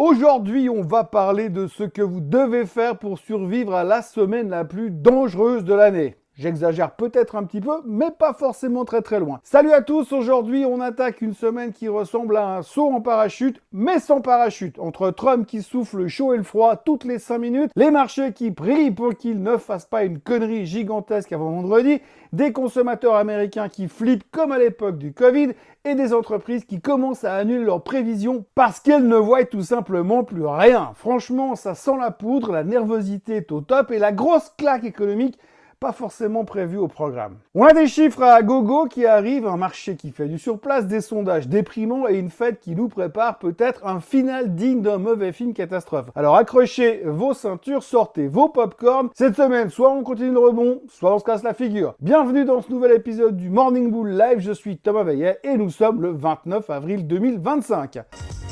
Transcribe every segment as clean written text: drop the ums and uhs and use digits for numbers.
Aujourd'hui, on va parler de ce que vous devez faire pour survivre à la semaine la plus dangereuse de l'année. J'exagère peut-être un petit peu, mais pas forcément très loin. Salut à tous, aujourd'hui on attaque une semaine qui ressemble à un saut en parachute, mais sans parachute. Entre Trump qui souffle le chaud et le froid toutes les 5 minutes, les marchés qui prient pour qu'ils ne fassent pas une connerie gigantesque avant vendredi, des consommateurs américains qui flippent comme à l'époque du Covid, et des entreprises qui commencent à annuler leurs prévisions parce qu'elles ne voient tout simplement plus rien. Franchement, ça sent la poudre, la nervosité est au top et la grosse claque économique pas forcément prévu au programme. On a des chiffres à gogo qui arrivent, un marché qui fait du surplace, des sondages déprimants et une fête qui nous prépare peut-être un final digne d'un mauvais film catastrophe. Alors accrochez vos ceintures, sortez vos popcorn. Cette semaine, soit on continue le rebond, soit on se casse la figure. Bienvenue dans ce nouvel épisode du Morning Bull Live, je suis Thomas Veillet et nous sommes le 29 avril 2025.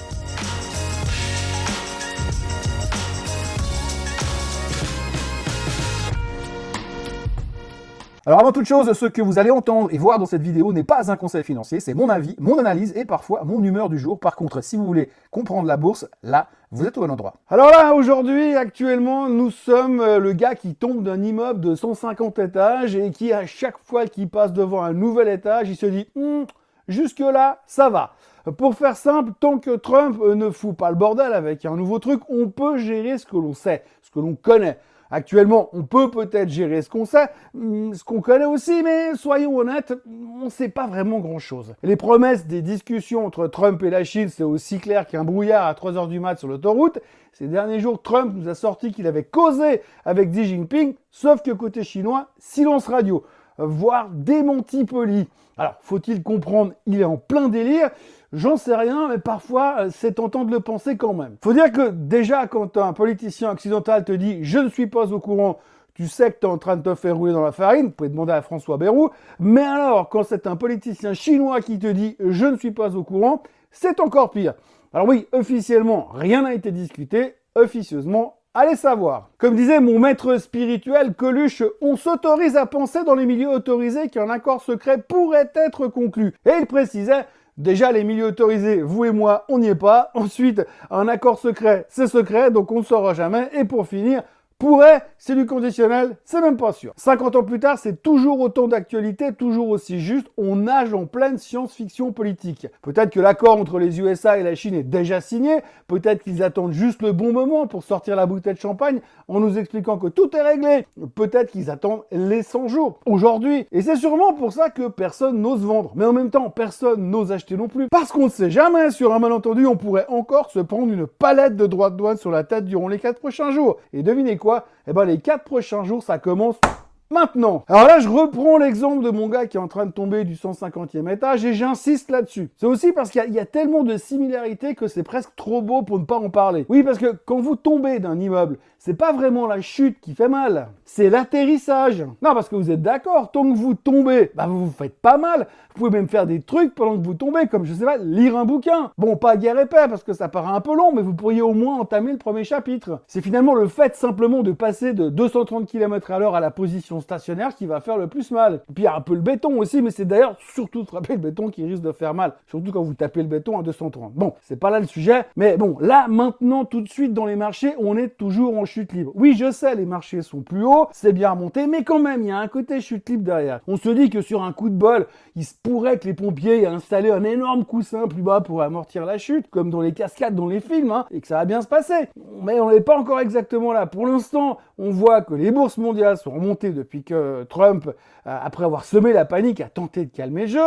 Alors avant toute chose, ce que vous allez entendre et voir dans cette vidéo n'est pas un conseil financier, c'est mon avis, mon analyse et parfois mon humeur du jour. Par contre, si vous voulez comprendre la bourse, là, vous êtes au bon endroit. Alors là, aujourd'hui, actuellement, nous sommes le gars qui tombe d'un immeuble de 150 étages et qui, à chaque fois qu'il passe devant un nouvel étage, il se dit « jusque-là, ça va ». Pour faire simple, tant que Trump ne fout pas le bordel avec un nouveau truc, on peut gérer ce que l'on sait, ce que l'on connaît. Actuellement, on peut peut-être gérer ce qu'on sait, ce qu'on connaît aussi, mais soyons honnêtes, on ne sait pas vraiment grand-chose. Les promesses des discussions entre Trump et la Chine, c'est aussi clair qu'un brouillard à 3h du mat sur l'autoroute. Ces derniers jours, Trump nous a sorti qu'il avait causé avec Xi Jinping, sauf que côté chinois, silence radio, voire démenti poli. Alors, faut-il comprendre, il est en plein délire. J'en sais rien, mais parfois, c'est tentant de le penser quand même. Faut dire que déjà, quand un politicien occidental te dit « je ne suis pas au courant », tu sais que tu es en train de te faire rouler dans la farine, vous pouvez demander à François Bayrou. Mais alors, quand c'est un politicien chinois qui te dit « je ne suis pas au courant », c'est encore pire. Alors oui, officiellement, rien n'a été discuté. Officieusement, allez savoir. Comme disait mon maître spirituel Coluche, on s'autorise à penser dans les milieux autorisés qu'un accord secret pourrait être conclu. Et il précisait, déjà les milieux autorisés, vous et moi, on n'y est pas. Ensuite, un accord secret, c'est secret, donc on ne saura jamais. Et pour finir, pourrait, c'est du conditionnel, c'est même pas sûr. 50 ans plus tard, c'est toujours autant d'actualité, toujours aussi juste, on nage en pleine science-fiction politique. Peut-être que l'accord entre les USA et la Chine est déjà signé, peut-être qu'ils attendent juste le bon moment pour sortir la bouteille de champagne en nous expliquant que tout est réglé, peut-être qu'ils attendent les 100 jours, aujourd'hui. Et c'est sûrement pour ça que personne n'ose vendre, mais en même temps, personne n'ose acheter non plus. Parce qu'on ne sait jamais, sur un malentendu, on pourrait encore se prendre une palette de droits de douane sur la tête durant les 4 prochains jours. Et devinez quoi? Eh ben les 4 prochains jours, ça commence maintenant. Alors là, je reprends l'exemple de mon gars qui est en train de tomber du 150e étage et j'insiste là-dessus. C'est aussi parce qu'il y a tellement de similarités que c'est presque trop beau pour ne pas en parler. Oui, parce que quand vous tombez d'un immeuble, c'est pas vraiment la chute qui fait mal, c'est l'atterrissage. Non, parce que vous êtes d'accord, tant que vous tombez, vous vous faites pas mal. Vous pouvez même faire des trucs pendant que vous tombez, comme je sais pas, lire un bouquin. Bon, pas guerre et paix, parce que ça paraît un peu long, mais vous pourriez au moins entamer le premier chapitre. C'est finalement le fait simplement de passer de 230 km/h à la position stationnaire qui va faire le plus mal. Et puis il y a un peu le béton aussi, mais c'est d'ailleurs surtout frapper le béton qui risque de faire mal. Surtout quand vous tapez le béton à 230. Bon, c'est pas là le sujet, mais bon, là, maintenant, tout de suite dans les marchés, on est toujours en chute libre. Oui, je sais, les marchés sont plus hauts, c'est bien remonté, mais quand même, il y a un côté chute libre derrière. On se dit que sur un coup de bol, il se pourrait que les pompiers aient installé un énorme coussin plus bas pour amortir la chute, comme dans les cascades dans les films, et que ça va bien se passer. Mais on n'est pas encore exactement là. Pour l'instant, on voit que les bourses mondiales sont remontées depuis que Trump, après avoir semé la panique, a tenté de calmer le jeu.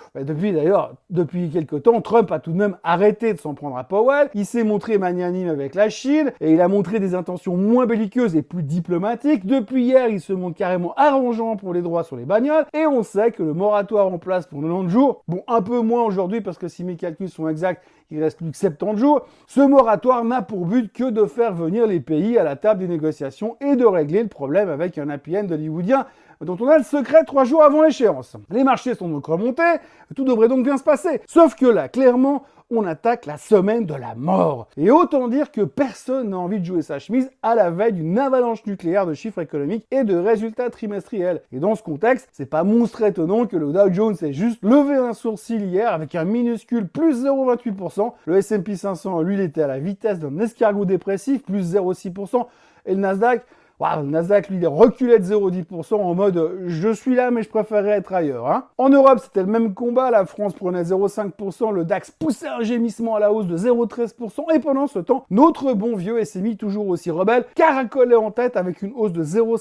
Depuis quelque temps, Trump a tout de même arrêté de s'en prendre à Powell. Il s'est montré magnanime avec la Chine et il a montré des intentions moins belliqueuses et plus diplomatiques. Depuis hier, il se montre carrément arrangeant pour les droits sur les bagnoles et on sait que le moratoire en place pour 90 jours, bon, un peu moins aujourd'hui parce que si mes calculs sont exacts, il reste plus que 70 jours. Ce moratoire n'a pour but que de faire venir les pays à la table des négociations et de régler le problème avec un happy end hollywoodien dont on a le secret 3 jours avant l'échéance. Les marchés sont donc remontés, tout devrait donc bien se passer. Sauf que là, clairement, on attaque la semaine de la mort. Et autant dire que personne n'a envie de jouer sa chemise à la veille d'une avalanche nucléaire de chiffres économiques et de résultats trimestriels. Et dans ce contexte, c'est pas monstre étonnant que le Dow Jones ait juste levé un sourcil hier avec un minuscule plus 0,28%. Le S&P 500, lui, il était à la vitesse d'un escargot dépressif, plus 0,6%. Et le Nasdaq, le Nasdaq, lui, il reculait de 0,10% en mode « je suis là, mais je préférerais être ailleurs hein ». En Europe, c'était le même combat. La France prenait 0,5%, le DAX poussait un gémissement à la hausse de 0,13%. Et pendant ce temps, notre bon vieux SMI, toujours aussi rebelle, caracolait en tête avec une hausse de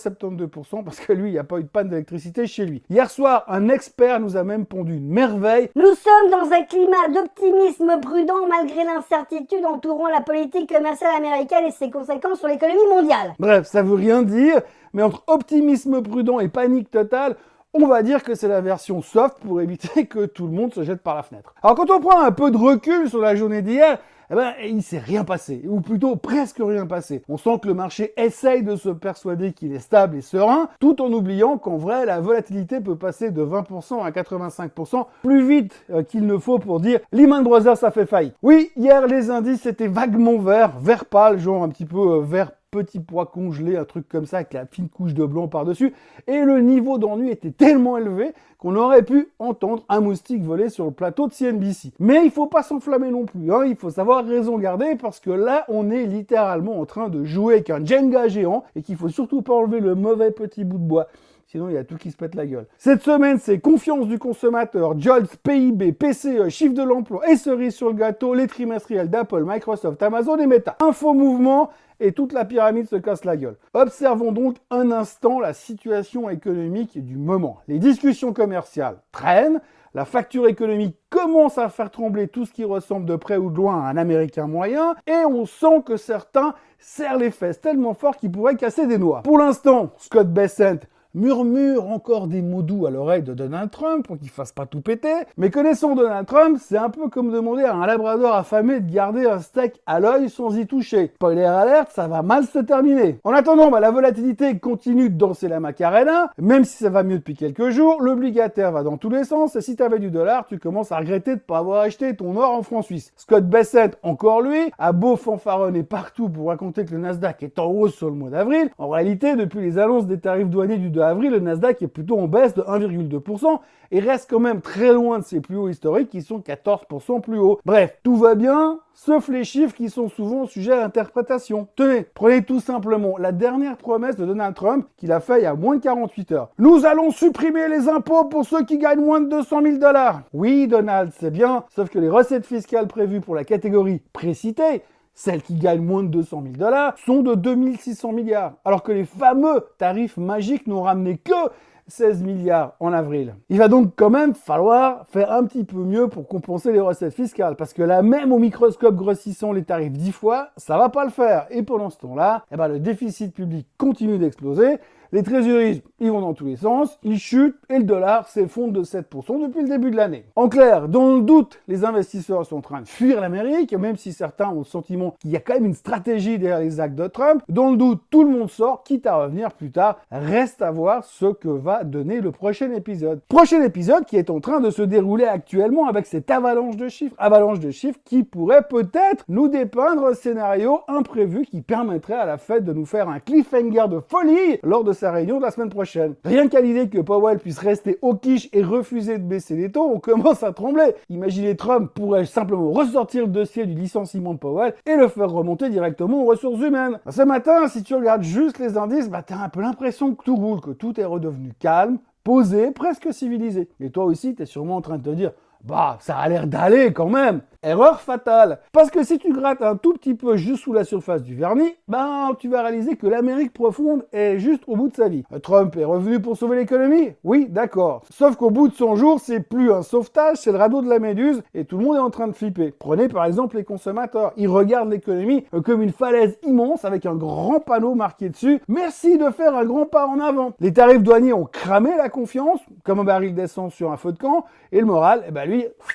0,72% parce que lui, il n'y a pas eu de panne d'électricité chez lui. Hier soir, un expert nous a même pondu une merveille. Nous sommes dans un climat d'optimisme prudent malgré l'incertitude entourant la politique commerciale américaine et ses conséquences sur l'économie mondiale. Bref, ça veut rien dire, mais entre optimisme prudent et panique totale, on va dire que c'est la version soft pour éviter que tout le monde se jette par la fenêtre. Alors quand on prend un peu de recul sur la journée d'hier, il s'est rien passé, ou plutôt presque rien passé. On sent que le marché essaye de se persuader qu'il est stable et serein, tout en oubliant qu'en vrai, la volatilité peut passer de 20% à 85% plus vite qu'il ne faut pour dire Lehman Brothers a fait faillite. Oui, hier, les indices étaient vaguement verts, vert pâle, genre un petit peu vert petit pois congelé, un truc comme ça, avec la fine couche de blanc par-dessus. Et le niveau d'ennui était tellement élevé qu'on aurait pu entendre un moustique voler sur le plateau de CNBC. Mais il faut pas s'enflammer non plus, hein. Il faut savoir raison garder parce que là, on est littéralement en train de jouer avec un Jenga géant et qu'il faut surtout pas enlever le mauvais petit bout de bois. Sinon, il y a tout qui se pète la gueule. Cette semaine, c'est confiance du consommateur, JOLTS, PIB, PCE, chiffre de l'emploi et cerise sur le gâteau, les trimestriels d'Apple, Microsoft, Amazon et Meta. Info mouvement et toute la pyramide se casse la gueule. Observons donc un instant la situation économique du moment. Les discussions commerciales traînent, la facture économique commence à faire trembler tout ce qui ressemble de près ou de loin à un Américain moyen, et on sent que certains serrent les fesses tellement fort qu'ils pourraient casser des noix. Pour l'instant, Scott Bessent murmure encore des mots doux à l'oreille de Donald Trump pour qu'il fasse pas tout péter. Mais connaissant Donald Trump, c'est un peu comme demander à un labrador affamé de garder un steak à l'œil sans y toucher. Spoiler alerte, ça va mal se terminer. En attendant, la volatilité continue de danser la Macarena, même si ça va mieux depuis quelques jours, l'obligataire va dans tous les sens, et si t'avais du dollar, tu commences à regretter de pas avoir acheté ton or en francs suisses. Scott Bessent, encore lui, a beau fanfaronner partout pour raconter que le Nasdaq est en hausse sur le mois d'avril, en réalité, depuis les annonces des tarifs douaniers du 2 avril, le Nasdaq est plutôt en baisse de 1,2% et reste quand même très loin de ses plus hauts historiques qui sont 14% plus hauts. Bref, tout va bien, sauf les chiffres qui sont souvent sujets à l'interprétation. Tenez, prenez tout simplement la dernière promesse de Donald Trump qu'il a fait il y a moins de 48 heures. Nous allons supprimer les impôts pour ceux qui gagnent moins de 200 000 $. Oui, Donald, c'est bien, sauf que les recettes fiscales prévues pour la catégorie précitée, celles qui gagnent moins de 200 000 $, sont de 2600 milliards, alors que les fameux tarifs magiques n'ont ramené que 16 milliards en avril. Il va donc quand même falloir faire un petit peu mieux pour compenser les recettes fiscales, parce que là, même au microscope grossissant les tarifs 10 fois, ça va pas le faire. Et pendant ce temps-là, le déficit public continue d'exploser, les trésoreries, ils vont dans tous les sens, ils chutent et le dollar s'effondre de 7% depuis le début de l'année. En clair, dans le doute, les investisseurs sont en train de fuir l'Amérique, même si certains ont le sentiment qu'il y a quand même une stratégie derrière les actes de Trump. Dans le doute, tout le monde sort, quitte à revenir plus tard. Reste à voir ce que va donner le prochain épisode. Prochain épisode qui est en train de se dérouler actuellement avec cette avalanche de chiffres qui pourrait peut-être nous dépeindre un scénario imprévu qui permettrait à la Fed de nous faire un cliffhanger de folie lors de sa réunion de la semaine prochaine. Rien qu'à l'idée que Powell puisse rester au quiche et refuser de baisser les taux, on commence à trembler. Imaginez Trump pourrait simplement ressortir le dossier du licenciement de Powell et le faire remonter directement aux ressources humaines. Ce matin, si tu regardes juste les indices, t'as un peu l'impression que tout roule, que tout est redevenu calme, posé, presque civilisé. Et toi aussi, t'es sûrement en train de te dire ça a l'air d'aller quand même. Erreur fatale. Parce que si tu grattes un tout petit peu juste sous la surface du vernis, tu vas réaliser que l'Amérique profonde est juste au bout de sa vie. Trump est revenu pour sauver l'économie? Oui, d'accord. Sauf qu'au bout de 100 jours, c'est plus un sauvetage, c'est le radeau de la méduse et tout le monde est en train de flipper. Prenez par exemple les consommateurs. Ils regardent l'économie comme une falaise immense avec un grand panneau marqué dessus. Merci de faire un grand pas en avant. Les tarifs douaniers ont cramé la confiance, comme un baril d'essence sur un feu de camp, et le moral, lui,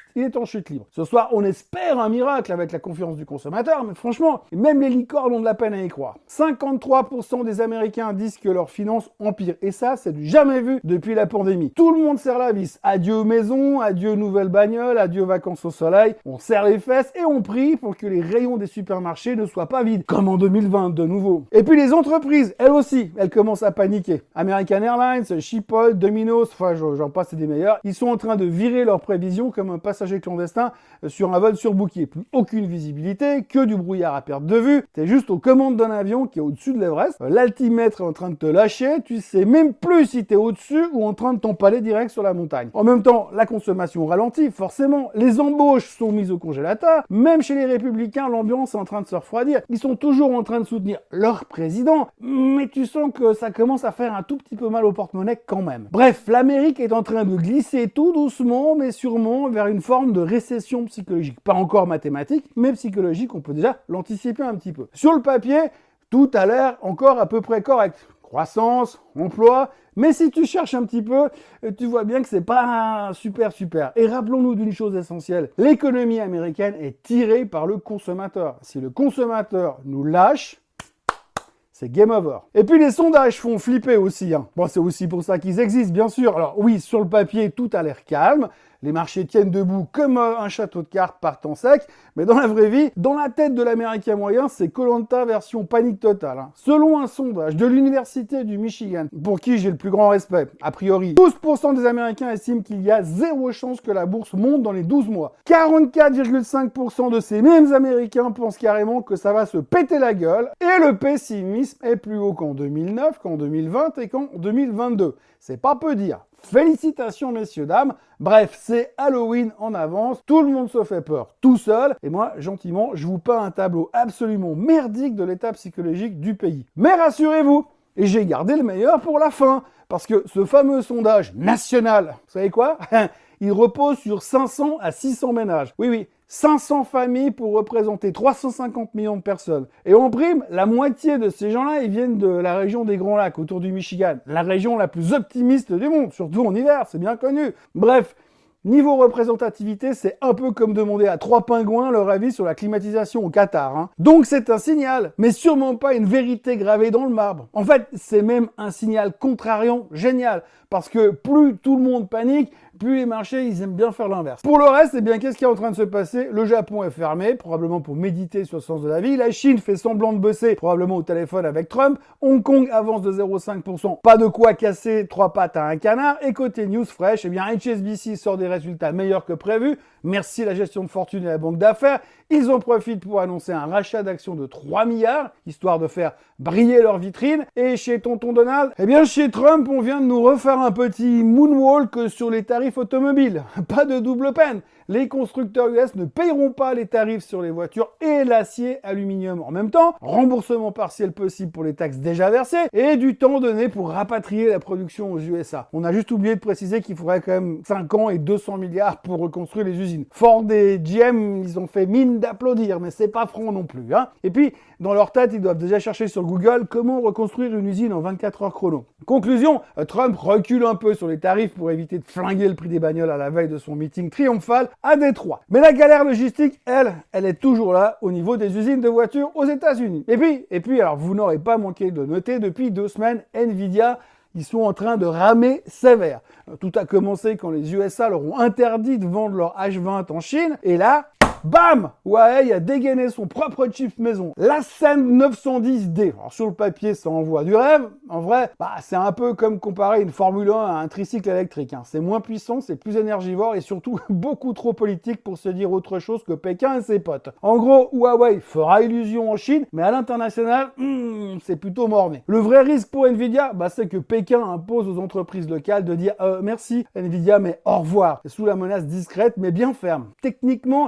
il est en chute libre. Ce soir, on espère un miracle avec la confiance du consommateur, mais franchement, même les licornes ont de la peine à y croire. 53% des Américains disent que leurs finances empirent, et ça, c'est du jamais vu depuis la pandémie. Tout le monde serre la vis. Adieu maison, adieu nouvelle bagnole, adieu vacances au soleil. On serre les fesses et on prie pour que les rayons des supermarchés ne soient pas vides, comme en 2020 de nouveau. Et puis les entreprises, elles aussi, elles commencent à paniquer. American Airlines, Schiphol, Domino's, enfin j'en passe, c'est des meilleurs. Ils sont en train de virer leurs prévisions comme un passager clandestin sur un vol surbooké. Plus aucune visibilité, que du brouillard à perte de vue. T'es juste aux commandes d'un avion qui est au-dessus de l'Everest. L'altimètre est en train de te lâcher. Tu sais même plus si t'es au-dessus ou en train de t'empaler direct sur la montagne. En même temps, la consommation ralentit, forcément. Les embauches sont mises au congélateur. Même chez les Républicains, l'ambiance est en train de se refroidir. Ils sont toujours en train de soutenir leur président, mais tu sens que ça commence à faire un tout petit peu mal au porte-monnaie quand même. Bref, l'Amérique est en train de glisser tout doucement, mais sûrement vers une forme de récession psychologique. Pas encore mathématique, mais psychologique, on peut déjà l'anticiper un petit peu. Sur le papier, tout a l'air encore à peu près correct. Croissance, emploi, mais si tu cherches un petit peu, tu vois bien que c'est pas super. Et rappelons-nous d'une chose essentielle, l'économie américaine est tirée par le consommateur. Si le consommateur nous lâche, c'est game over. Et puis les sondages font flipper aussi. Bon, c'est aussi pour ça qu'ils existent, bien sûr. Alors oui, sur le papier, tout a l'air calme. Les marchés tiennent debout comme un château de cartes partant sec. Mais dans la vraie vie, dans la tête de l'Américain moyen, c'est Koh-Lanta version panique totale. Selon un sondage de l'Université du Michigan, pour qui j'ai le plus grand respect, a priori, 12% des Américains estiment qu'il y a zéro chance que la bourse monte dans les 12 mois. 44,5% de ces mêmes Américains pensent carrément que ça va se péter la gueule. Et le pessimisme est plus haut qu'en 2009, qu'en 2020 et qu'en 2022. C'est pas peu dire. Félicitations messieurs, dames. Bref, c'est Halloween en avance. Tout le monde se fait peur tout seul. Et moi, gentiment, je vous peins un tableau absolument merdique de l'état psychologique du pays. Mais rassurez-vous, et j'ai gardé le meilleur pour la fin. Parce que ce fameux sondage national, vous savez quoi? Il repose sur 500 à 600 ménages. Oui, 500 familles pour représenter 350 millions de personnes. Et en prime, la moitié de ces gens-là, ils viennent de la région des Grands Lacs, autour du Michigan. La région la plus optimiste du monde, surtout en hiver, c'est bien connu. Bref, niveau représentativité, c'est un peu comme demander à 3 pingouins leur avis sur la climatisation au Qatar. Donc c'est un signal, mais sûrement pas une vérité gravée dans le marbre. En fait, c'est même un signal contrariant génial, parce que plus tout le monde panique, plus les marchés, ils aiment bien faire l'inverse. Pour le reste, eh bien, qu'est-ce qui est en train de se passer? Le Japon est fermé, probablement pour méditer sur le sens de la vie. La Chine fait semblant de bosser, probablement au téléphone avec Trump. Hong Kong avance de 0,5%. Pas de quoi casser 3 pattes à un canard. Et côté news fraîche, eh bien, HSBC sort des résultats meilleurs que prévu. Merci la gestion de fortune et la banque d'affaires. Ils en profitent pour annoncer un rachat d'actions de 3 milliards, histoire de faire briller leur vitrine. Et chez Tonton Donald, eh bien, chez Trump, on vient de nous refaire un petit moonwalk sur les tarifs automobiles. Pas de double peine. Les constructeurs US ne payeront pas les tarifs sur les voitures et l'acier aluminium en même temps. Remboursement partiel possible pour les taxes déjà versées et du temps donné pour rapatrier la production aux USA. On a juste oublié de préciser qu'il faudrait quand même 5 ans et 200 milliards pour reconstruire les usines. Ford et GM, ils ont fait mine d'applaudir, mais c'est pas franc non plus. Et puis, dans leur tête, ils doivent déjà chercher sur Google comment reconstruire une usine en 24 heures chrono. Conclusion, Trump recule un peu sur les tarifs pour éviter de flinguer le prix des bagnoles à la veille de son meeting triomphal à Détroit. Mais la galère logistique, elle est toujours là au niveau des usines de voitures aux États-Unis. Et puis, alors vous n'aurez pas manqué de noter, depuis 2 semaines, Nvidia, ils sont en train de ramer sévère. Tout a commencé quand les USA leur ont interdit de vendre leur H20 en Chine, et là, bam! Huawei a dégainé son propre chip maison, l'Ascend 910D. Alors sur le papier, ça envoie du rêve. En vrai, c'est un peu comme comparer une Formule 1 à un tricycle électrique. C'est moins puissant, c'est plus énergivore et surtout beaucoup trop politique pour se dire autre chose que Pékin et ses potes. En gros, Huawei fera illusion en Chine, mais à l'international, c'est plutôt morné. Le vrai risque pour Nvidia, c'est que Pékin impose aux entreprises locales de dire merci Nvidia, mais au revoir. Sous la menace discrète mais bien ferme. Techniquement,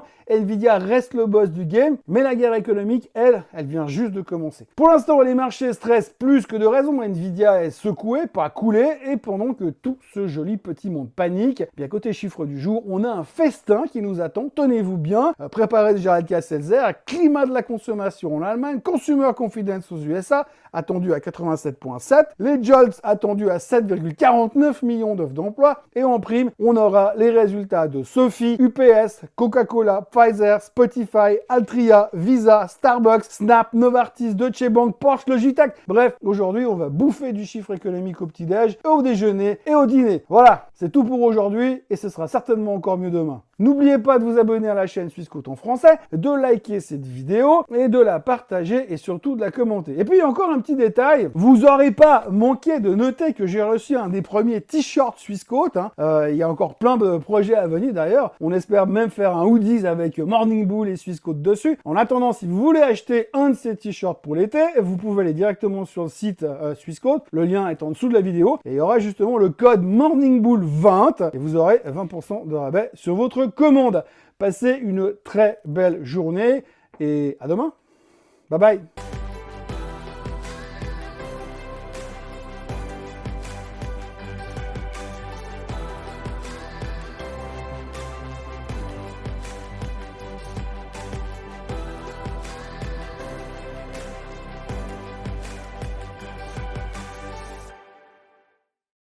Nvidia reste le boss du game, mais la guerre économique, elle vient juste de commencer. Pour l'instant, les marchés stressent plus que de raison. Nvidia est secouée, pas coulée, et pendant que tout ce joli petit monde panique, bien côté chiffre du jour, on a un festin qui nous attend. Tenez-vous bien, préparez déjà la Seltzer, climat de la consommation en Allemagne, Consumer Confidence aux USA, attendu à 87,7, les JOLTS attendus à 7,49 millions d'offres d'emploi, et en prime, on aura les résultats de Sophie, UPS, Coca-Cola, Pfizer, Spotify, Altria, Visa, Starbucks, Snap, Novartis, Deutsche Bank, Porsche, Logitech. Bref, aujourd'hui, on va bouffer du chiffre économique au petit-déj, au déjeuner et au dîner. Voilà, c'est tout pour aujourd'hui, et ce sera certainement encore mieux demain. N'oubliez pas de vous abonner à la chaîne Swissquote en français, de liker cette vidéo et de la partager et surtout de la commenter. Et puis encore un petit détail, vous n'aurez pas manqué de noter que j'ai reçu un des premiers t-shirts Swissquote. Il y a encore plein de projets à venir d'ailleurs. On espère même faire un hoodies avec Morning Bull et Swissquote dessus. En attendant, si vous voulez acheter un de ces t-shirts pour l'été, vous pouvez aller directement sur le site Swissquote. Le lien est en dessous de la vidéo. Et il y aura justement le code Morning Bull 20 et vous aurez 20% de rabais sur votre commande. Passez une très belle journée et à demain. Bye bye.